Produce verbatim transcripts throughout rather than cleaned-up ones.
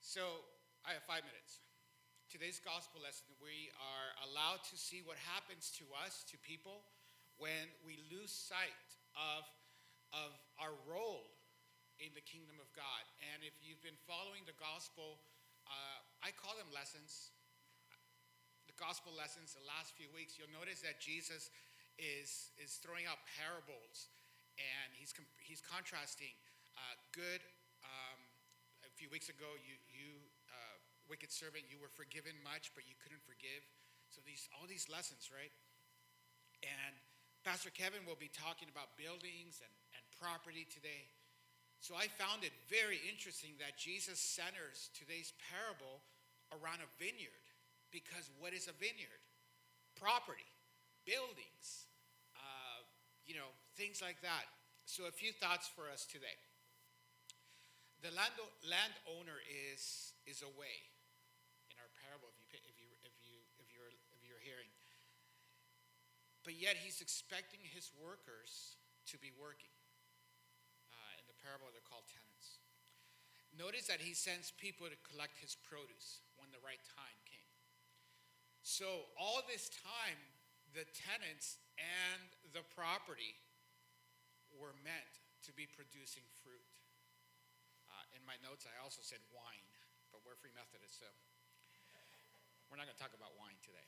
So I have five minutes. Today's gospel lesson, we are allowed to see what happens to us, to people, when we lose sight of, of our role in the kingdom of God. And if you've been following the gospel, uh, I call them lessons. The gospel lessons the last few weeks, you'll notice that Jesus is, is throwing out parables, and he's, he's contrasting uh, good. Um, a few weeks ago, you, you uh, wicked servant, you were forgiven much, but you couldn't forgive. So these all these lessons, right? And Pastor Kevin will be talking about buildings and, and property today. So I found it very interesting that Jesus centers today's parable around a vineyard. Because what is a vineyard? Property, buildings, uh, you know, things like that. So a few thoughts for us today. The land, landowner is is away in our parable. If you if you if you if you're if you're hearing, but yet he's expecting his workers to be working. Uh, in the parable, they're called tenants. Notice that he sends people to collect his produce when the right time came. So all this time, the tenants and the property were meant to be producing fruit. Uh, in my notes, I also said wine, but we're Free Methodists, so we're not going to talk about wine today.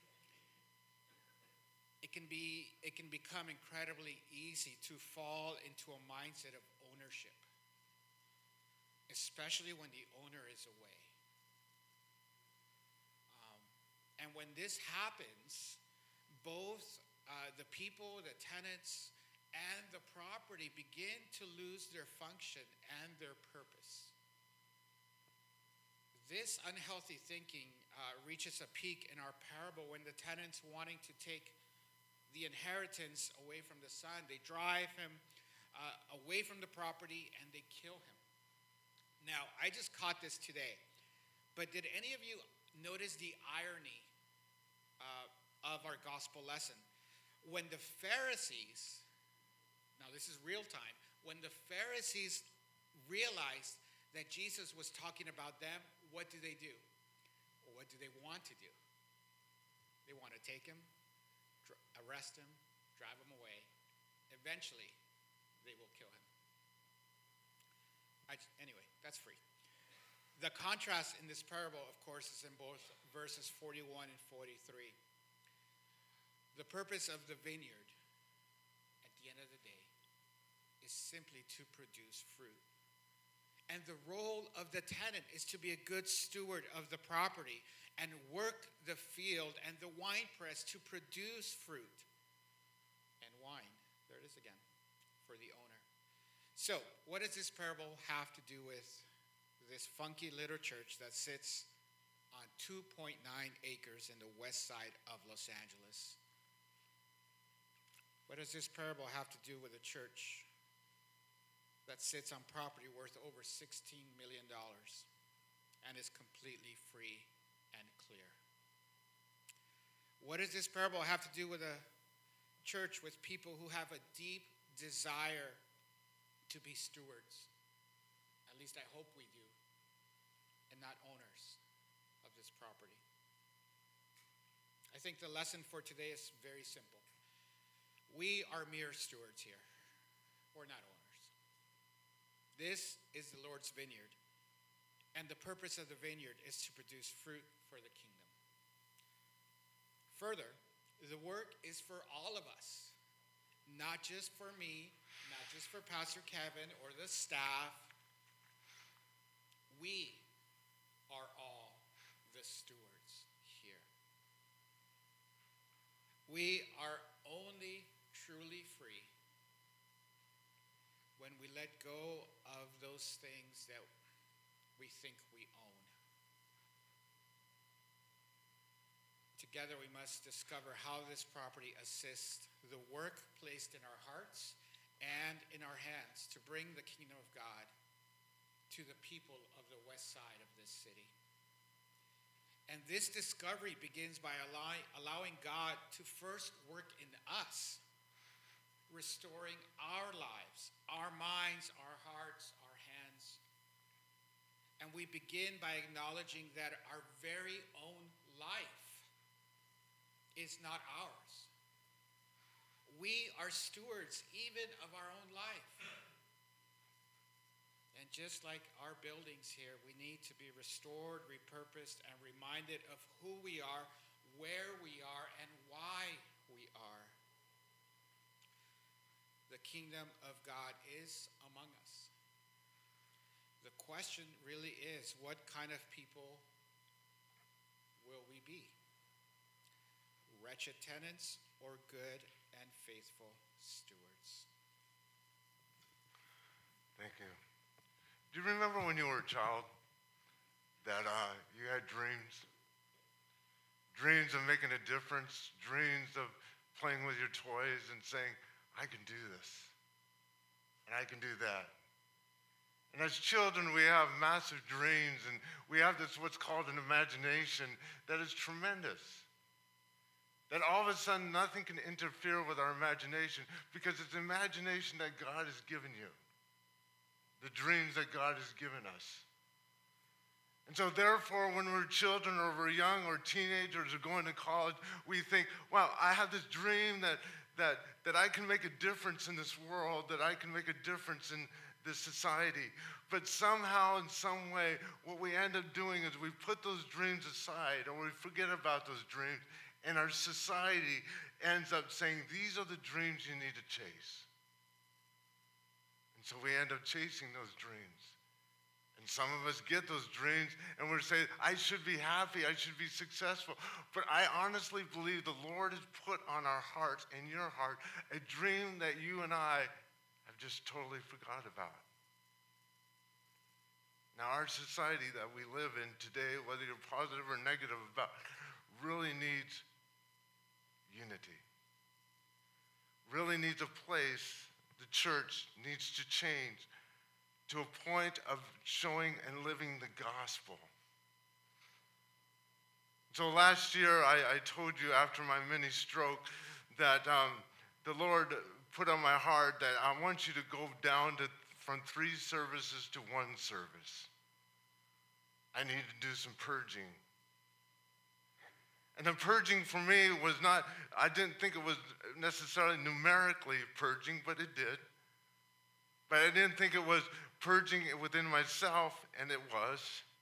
It can be, it can become incredibly easy to fall into a mindset of ownership, especially when the owner is away. Um, and when this happens, both uh, the people, the tenants, and the property begin to lose their function and their purpose. This unhealthy thinking uh, reaches a peak in our parable when the tenants, wanting to take the inheritance away from the son, they drive him uh, away from the property and they kill him. Now, I just caught this today, but did any of you notice the irony uh, of our gospel lesson? When the Pharisees, now this is real time, when the Pharisees realized that Jesus was talking about them, what do they do? Or what do they want to do? They want to take him, dr- arrest him, drive him away. Eventually, they will kill him. I, anyway, that's free. The contrast in this parable, of course, is in both verses forty-one and forty-three. The purpose of the vineyard, at the end of the day, is simply to produce fruit. And the role of the tenant is to be a good steward of the property and work the field and the winepress to produce fruit and wine. There it is again, for the owner. So, what does this parable have to do with this funky little church that sits on two point nine acres in the west side of Los Angeles? What does this parable have to do with a church that sits on property worth over sixteen million dollars and is completely free and clear? What does this parable have to do with a church with people who have a deep desire to be stewards? At least I hope we do, and not owners of this property. I think the lesson for today is very simple. We are mere stewards here. We're not owners. This is the Lord's vineyard, and the purpose of the vineyard is to produce fruit for the kingdom. Further, the work is for all of us, not just for me, not just for Pastor Kevin or the staff. We are all the stewards here. We are only truly free when we let go of those things that we think we own. Together we must discover how this property assists the work placed in our hearts and in our hands to bring the kingdom of God to the people of the west side of this city. And this discovery begins by allowing, allowing God to first work in us, restoring our lives, our minds, our hearts, our hands. And we begin by acknowledging that our very own life is not ours. We are stewards even of our own life. And just like our buildings here, we need to be restored, repurposed, and reminded of who we are, where we are, and why we are. The kingdom of God is among us. The question really is, what kind of people will we be? Wretched tenants or good and faithful stewards? Thank you. Do you remember when you were a child that uh, you had dreams? Dreams of making a difference, dreams of playing with your toys and saying, I can do this, and I can do that. And as children, we have massive dreams, and we have this what's called an imagination that is tremendous. That all of a sudden, nothing can interfere with our imagination because it's imagination that God has given you. The dreams that God has given us. And so therefore, when we're children or we're young or teenagers or going to college, we think, wow, I have this dream that, that, that I can make a difference in this world, that I can make a difference in this society. But somehow, in some way, what we end up doing is we put those dreams aside or we forget about those dreams, and our society ends up saying, these are the dreams you need to chase. And so we end up chasing those dreams. And some of us get those dreams and we're saying, I should be happy, I should be successful. But I honestly believe the Lord has put on our hearts and your heart a dream that you and I have just totally forgot about. Now our society that we live in today, whether you're positive or negative about, really needs unity. Really needs a place. The church needs to change to a point of showing and living the gospel. So last year, I, I told you after my mini stroke that um, the Lord put on my heart that I want you to go down to from three services to one service. I need to do some purging. And the purging for me was not, I didn't think it was necessarily numerically purging, but it did. But I didn't think it was purging within myself, and it was.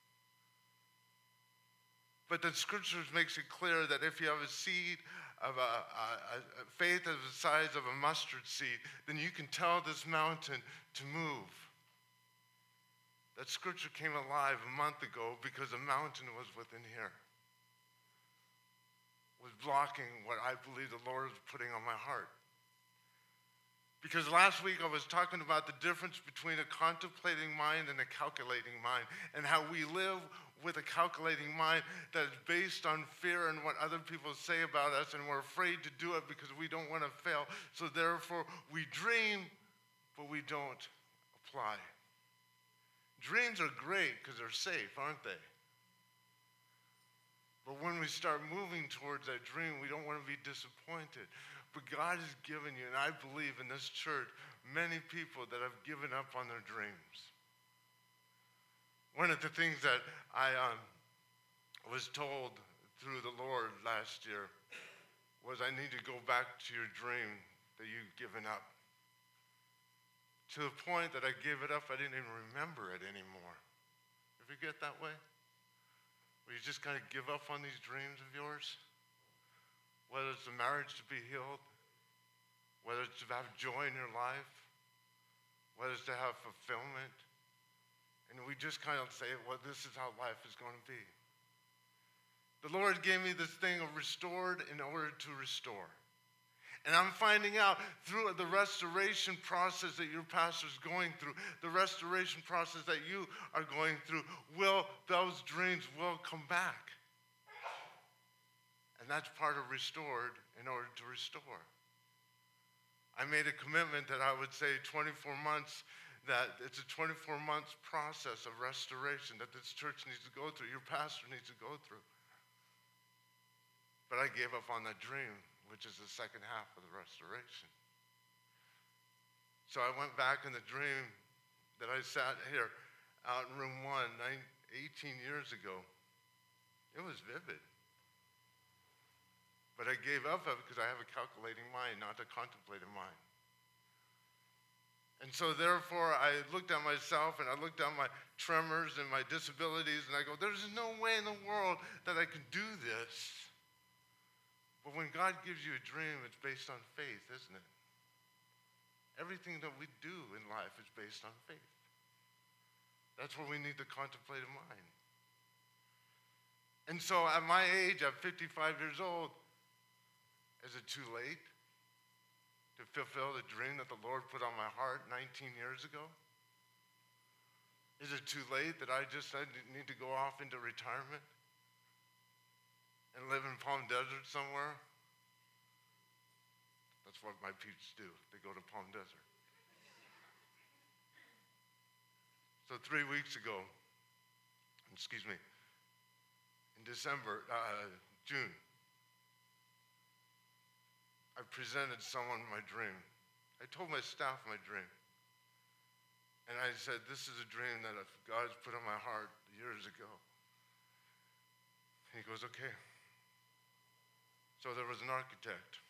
But the scriptures makes it clear that if you have a seed of a, a, a faith of the size of a mustard seed, then you can tell this mountain to move. That scripture came alive a month ago because a mountain was within here. Was blocking what I believe the Lord is putting on my heart. Because last week I was talking about the difference between a contemplating mind and a calculating mind, and how we live with a calculating mind that is based on fear and what other people say about us, and we're afraid to do it because we don't want to fail. So therefore we dream, but we don't apply. Dreams are great because they're safe, aren't they? But when we start moving towards that dream, we don't want to be disappointed. But God has given you, and I believe in this church, many people that have given up on their dreams. One of the things that I um, was told through the Lord last year was I need to go back to your dream that you've given up. To the point that I gave it up, I didn't even remember it anymore. Ever get that way? Where you just kind of give up on these dreams of yours? Whether it's a marriage to be healed, whether it's to have joy in your life, whether it's to have fulfillment. And we just kind of say, well, this is how life is going to be. The Lord gave me this thing of restored in order to restore. And I'm finding out through the restoration process that your pastor's going through, the restoration process that you are going through, will those dreams will come back. And that's part of restored in order to restore. I made a commitment that I would say twenty-four months, that it's a twenty-four months process of restoration that this church needs to go through, your pastor needs to go through. But I gave up on that dream, which is the second half of the restoration. So I went back in the dream that I sat here out in room one, nine, eighteen years ago. It was vivid. But I gave up of it because I have a calculating mind, not a contemplative mind. And so therefore, I looked at myself and I looked at my tremors and my disabilities and I go, there's no way in the world that I can do this. But when God gives you a dream, it's based on faith, isn't it? Everything that we do in life is based on faith. That's where we need the contemplative mind. And so at my age, at fifty-five years old, is it too late to fulfill the dream that the Lord put on my heart nineteen years ago? Is it too late that I just I need to go off into retirement and live in Palm Desert somewhere? That's what my peeps do. They go to Palm Desert. So three weeks ago, excuse me, in December, uh, June, I presented someone my dream. I told my staff my dream. And I said, this is a dream that God's put on my heart years ago. He goes, okay. So there was an architect.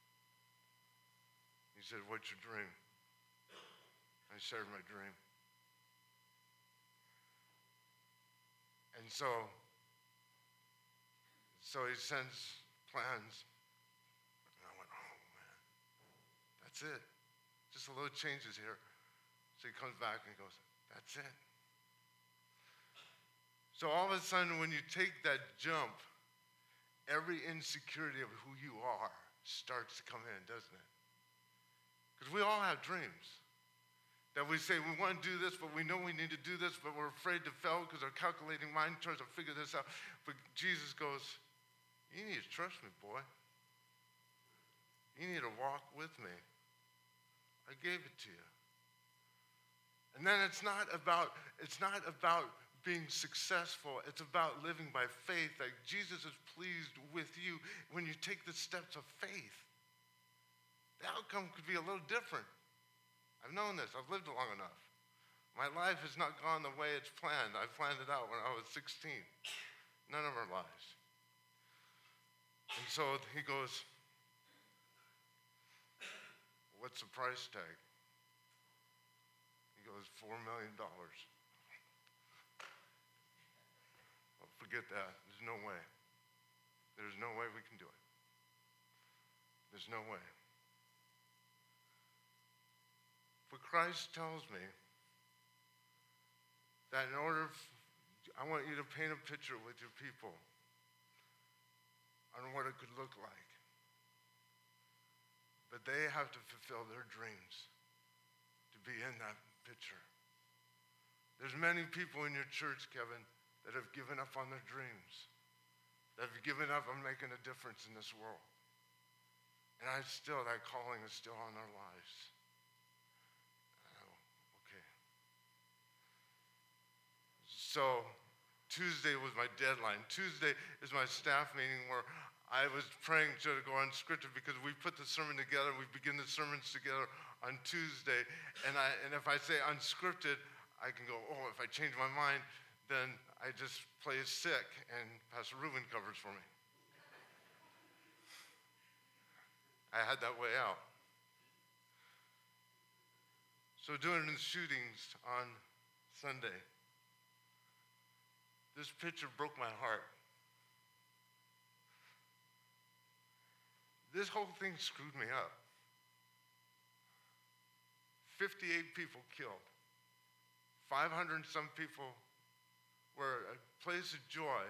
He said, what's your dream? I shared my dream. And so, so he sends plans. And I went, oh man, that's it. Just a little changes here. So he comes back and he goes, that's it. So all of a sudden, when you take that jump, every insecurity of who you are starts to come in, doesn't it? Because we all have dreams. That we say we want to do this, but we know we need to do this, but we're afraid to fail because our calculating mind tries to figure this out. But Jesus goes, you need to trust me, boy. You need to walk with me. I gave it to you. And then it's not about, it's not about being successful. It's about living by faith. Like Jesus is pleased with you when you take the steps of faith. The outcome could be a little different. I've known this. I've lived long enough. My life has not gone the way it's planned. I planned it out when I was sixteen. None of our lives. And so he goes, what's the price tag? He goes, four million dollars. Well, forget that. There's no way. There's no way we can do it. There's no way. But Christ tells me that in order, f- I want you to paint a picture with your people on what it could look like. But they have to fulfill their dreams to be in that picture. There's many people in your church, Kevin, that have given up on their dreams, that have given up on making a difference in this world. And I still, that calling is still on their lives. So Tuesday was my deadline. Tuesday is my staff meeting where I was praying to go unscripted because we put the sermon together. We begin the sermons together on Tuesday. And, I, and if I say unscripted, I can go, oh, if I change my mind, then I just play sick and Pastor Ruben covers for me. I had that way out. So doing the shootings on Sunday, this picture broke my heart. This whole thing screwed me up. fifty-eight people killed. five hundred and some people were a place of joy.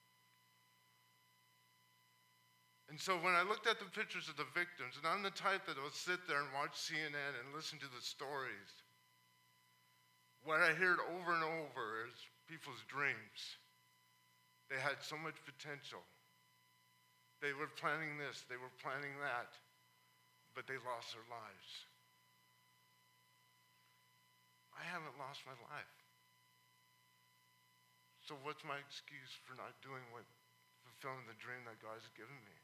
And so when I looked at the pictures of the victims, and I'm the type that will sit there and watch C N N and listen to the stories, what I heard over and over is people's dreams. They had so much potential. They were planning this, they were planning that, but they lost their lives. I haven't lost my life. So what's my excuse for not doing what, fulfilling the dream that God has given me?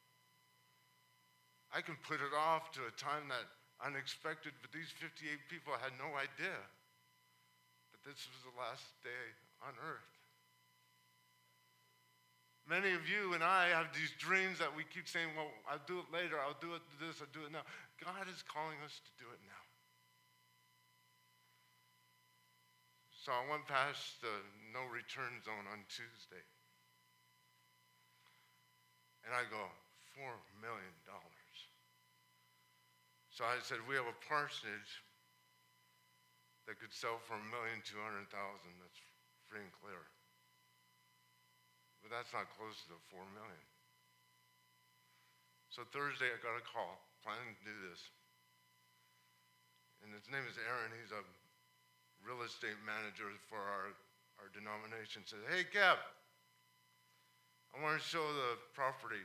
I can put it off to a time that unexpected, but these fifty-eight people had no idea that this was the last day on earth. Many of you and I have these dreams that we keep saying, well, I'll do it later, I'll do it this, I'll do it now. God is calling us to do it now. So I went past the no return zone on Tuesday. And I go, four million dollars. So I said, we have a parsonage that could sell for a million two hundred thousand. That's free and clear. But that's not close to the four million. So Thursday I got a call, planning to do this. And his name is Aaron. He's a real estate manager for our, our denomination. Said, hey, Kev, I want to show the property.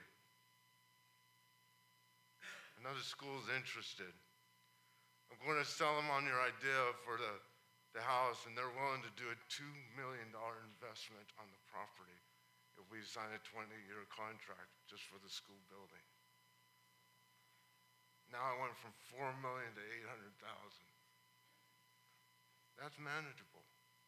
Another school's interested. I'm going to sell them on your idea for the, the house, and they're willing to do a two million dollars investment on the property if we sign a twenty-year contract just for the school building. Now I went from four million dollars to eight hundred thousand dollars. That's manageable.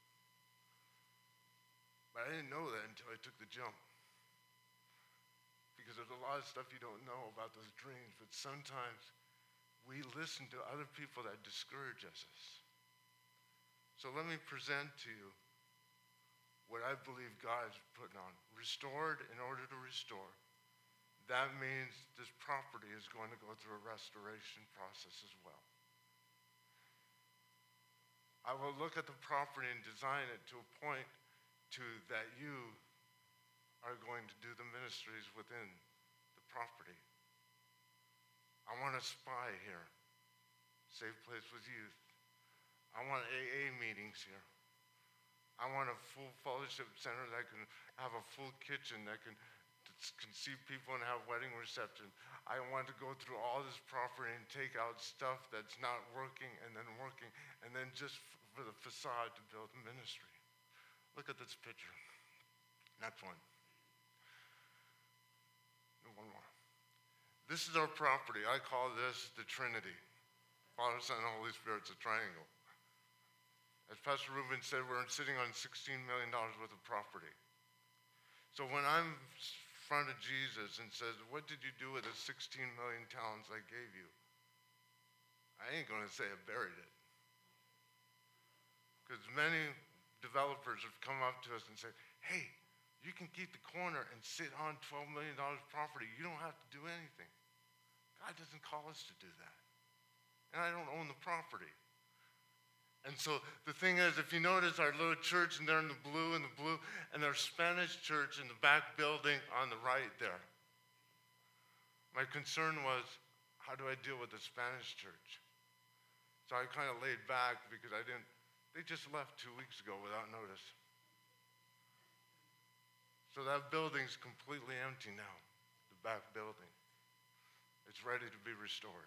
But I didn't know that until I took the jump. Because there's a lot of stuff you don't know about those dreams, but sometimes we listen to other people that discourage us. So let me present to you what I believe God's putting on. Restored in order to restore. That means this property is going to go through a restoration process as well. I will look at the property and design it to a point to that you are going to do the ministries within the property. I want a spy here. Safe place with youth. I want A A meetings here. I want a full fellowship center that can have a full kitchen that can, that can see people and have wedding reception. I want to go through all this property and take out stuff that's not working and then working, and then just for the facade to build a ministry. Look at this picture. Next one. One more. This is our property. I call this the Trinity. Father, Son, and Holy Spirit's a triangle. As Pastor Ruben said, we're sitting on sixteen million dollars worth of property. So when I'm in front of Jesus and says, what did you do with the sixteen million talents I gave you? I ain't going to say I buried it. Because many developers have come up to us and said, hey, you can keep the corner and sit on twelve million dollars property. You don't have to do anything. God doesn't call us to do that. And I don't own the property. And so the thing is, if you notice our little church, and they're in the blue and the blue, and there's Spanish church in the back building on the right there. My concern was, how do I deal with the Spanish church? So I kind of laid back because I didn't, they just left two weeks ago without notice. So that building's completely empty now, the back building. It's ready to be restored.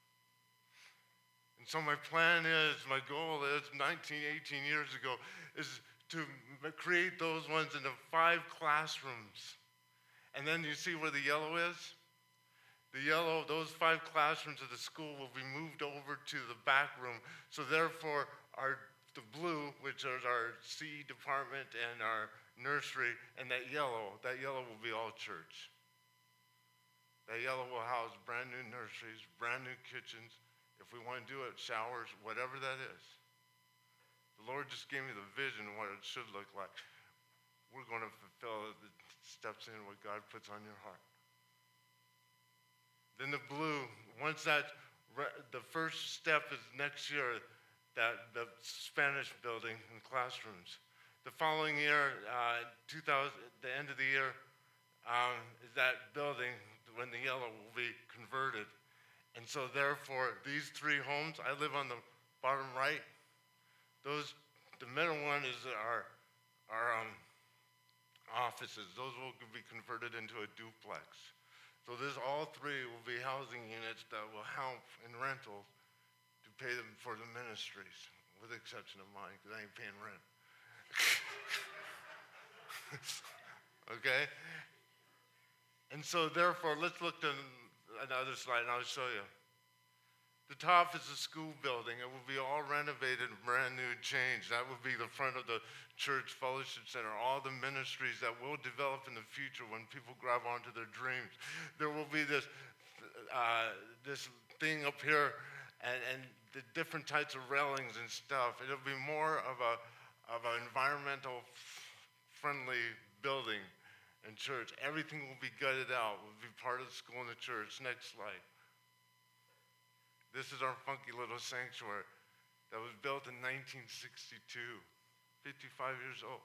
And so my plan is, my goal is, nineteen, eighteen years ago, is to create those ones into five classrooms. And then you see where the yellow is? The yellow, those five classrooms of the school will be moved over to the back room. So therefore, our the blue, which is our C department and our nursery, and that yellow, that yellow will be all church. That yellow will house brand new nurseries, brand new kitchens. If we want to do it, showers, whatever that is. The Lord just gave me the vision of what it should look like. We're going to fulfill the steps in what God puts on your heart. Then the blue, once that, the first step is next year, that the Spanish building and classrooms. The following year, uh, two thousand, the end of the year, um, is that building, when the yellow will be converted. And so therefore, these three homes, I live on the bottom right. Those, the middle one is our, our um, offices. Those will be converted into a duplex. So this, all three will be housing units that will help in rentals to pay them for the ministries, with the exception of mine, because I ain't paying rent. Okay? And so therefore, let's look at another slide and I'll show you. The top is a school building. It will be all renovated, brand new, changed. That will be the front of the church fellowship center, all the ministries that will develop in the future when people grab onto their dreams. There will be this, uh, this thing up here and, and the different types of railings and stuff. It'll be more of a of an environmental friendly building and church. Everything will be gutted out, will be part of the school and the church. Next slide. This is our funky little sanctuary that was built in nineteen sixty-two, fifty-five years old.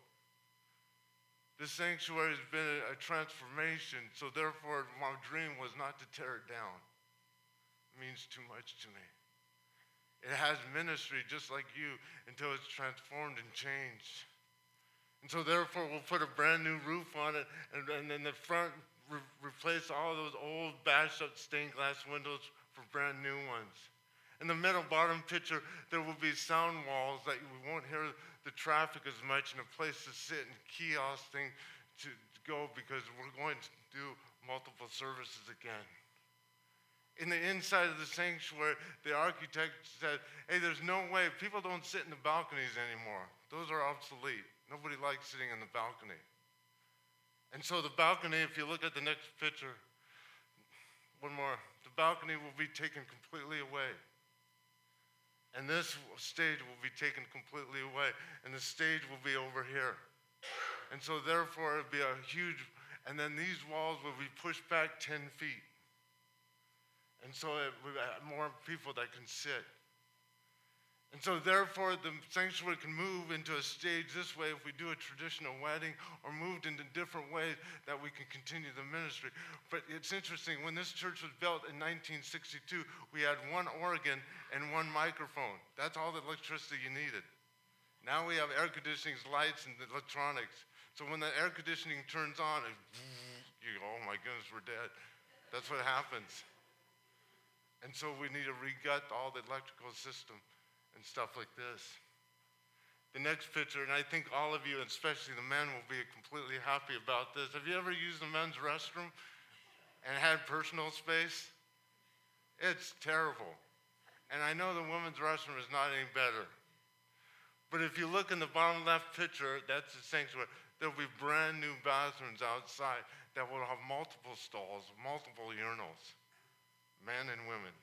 This sanctuary has been a, a transformation, so therefore my dream was not to tear it down. It means too much to me. It has ministry just like you until it's transformed and changed. And so therefore we'll put a brand new roof on it, and, and in the front re- replace all those old bashed up stained glass windows for brand new ones. In the middle bottom picture, there will be sound walls that we won't hear the traffic as much, and a place to sit and kiosk thing to, to go, because we're going to do multiple services again. In the inside of the sanctuary, the architect said, hey, there's no way, people don't sit in the balconies anymore. Those are obsolete. Nobody likes sitting in the balcony. And so the balcony, if you look at the next picture, one more, the balcony will be taken completely away. And this stage will be taken completely away. And the stage will be over here. And so therefore it'll be a huge, and then these walls will be pushed back ten feet. And so it, we have more people that can sit. And so therefore the sanctuary can move into a stage this way if we do a traditional wedding, or moved into different ways that we can continue the ministry. But it's interesting, when this church was built in nineteen sixty-two, we had one organ and one microphone. That's all the electricity you needed. Now we have air conditioning, lights, and electronics. So when the air conditioning turns on, it, you go, oh my goodness, we're dead. That's what happens. And so we need to re-gut all the electrical system and stuff like this. The next picture, and I think all of you, especially the men, will be completely happy about this. Have you ever used the men's restroom and had personal space? It's terrible. And I know the women's restroom is not any better. But if you look in the bottom left picture, that's the sanctuary. There'll be brand new bathrooms outside that will have multiple stalls, multiple urinals, men and women.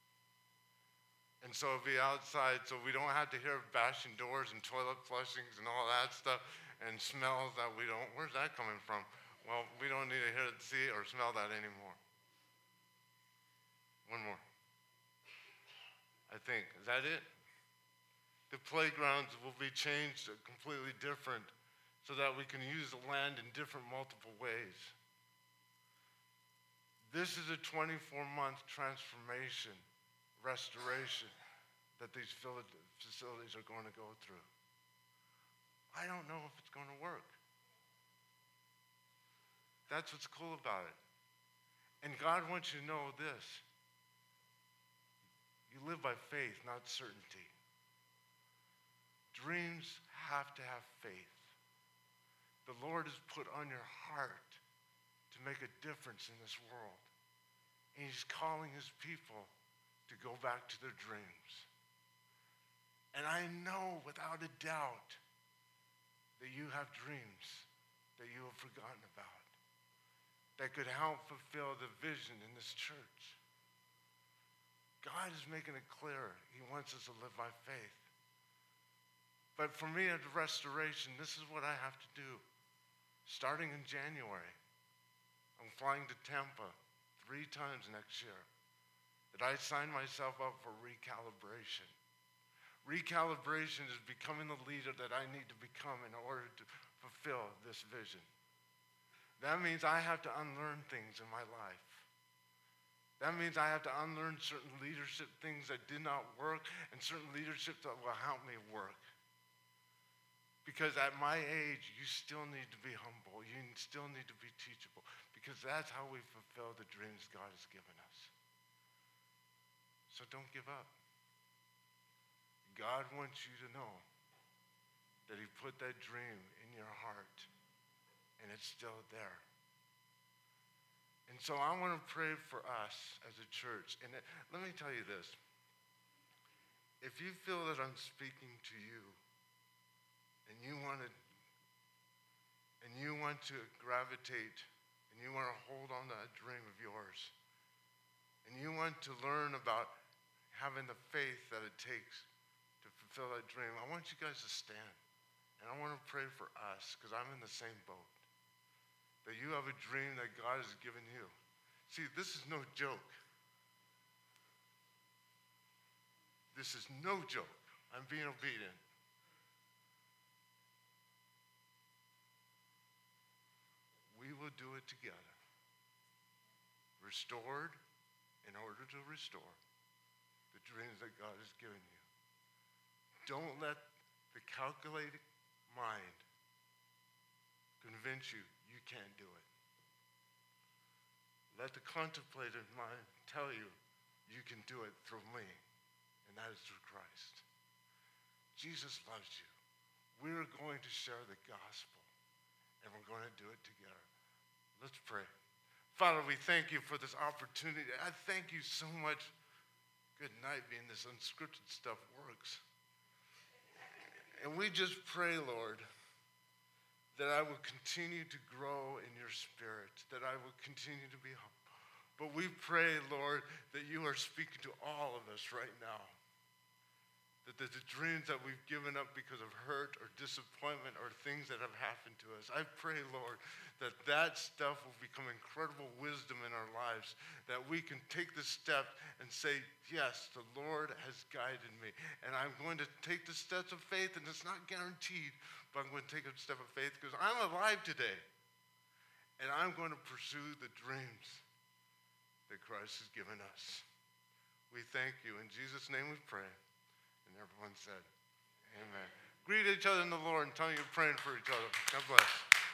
And so it'll be outside, so we don't have to hear bashing doors and toilet flushings and all that stuff and smells that we don't, where's that coming from? Well, we don't need to hear, see, or smell that anymore. One more. I think, is that it? The playgrounds will be changed completely different so that we can use the land in different multiple ways. This is a twenty-four month transformation, restoration that these facilities are going to go through. I don't know if it's going to work. That's what's cool about it. And God wants you to know this. You live by faith, not certainty. Dreams have to have faith. The Lord has put on your heart to make a difference in this world. And he's calling his people to go back to their dreams. And I know without a doubt that you have dreams that you have forgotten about that could help fulfill the vision in this church. God is making it clear he wants us to live by faith. But for me at restoration, this is what I have to do. Starting in January, I'm flying to Tampa three times next year. That I signed myself up for recalibration. Recalibration is becoming the leader that I need to become in order to fulfill this vision. That means I have to unlearn things in my life. That means I have to unlearn certain leadership things that did not work and certain leadership that will help me work. Because at my age, you still need to be humble. You still need to be teachable. Because that's how we fulfill the dreams God has given us. So don't give up. God wants you to know that he put that dream in your heart, and it's still there. And so I want to pray for us as a church. And it, let me tell you this. if you feel that I'm speaking to you and you want to and you want to gravitate and you want to hold on to that dream of yours and you want to learn about having the faith that it takes to fulfill that dream, I want you guys to stand. And I want to pray for us because I'm in the same boat. That you have a dream that God has given you. See, this is no joke. This is no joke. I'm being obedient. We will do it together. Restored in order to restore the dreams that God has given you. Don't let the calculated mind convince you you can't do it. Let the contemplative mind tell you you can do it through me, and that is through Christ. Jesus loves you. We're going to share the gospel, and we're going to do it together. Let's pray. Father, we thank you for this opportunity. I thank you so much. Good night, being this unscripted stuff works. And we just pray, Lord, that I will continue to grow in your spirit, that I will continue to be humble. But we pray, Lord, that you are speaking to all of us right now. That the, the dreams that we've given up because of hurt or disappointment or things that have happened to us, I pray, Lord, that that stuff will become incredible wisdom in our lives, that we can take the step and say, yes, the Lord has guided me, and I'm going to take the steps of faith, and it's not guaranteed, but I'm going to take a step of faith because I'm alive today, and I'm going to pursue the dreams that Christ has given us. We thank you. In Jesus' name we pray. And everyone said, amen. Greet each other in the Lord and tell you you're praying for each other. God bless.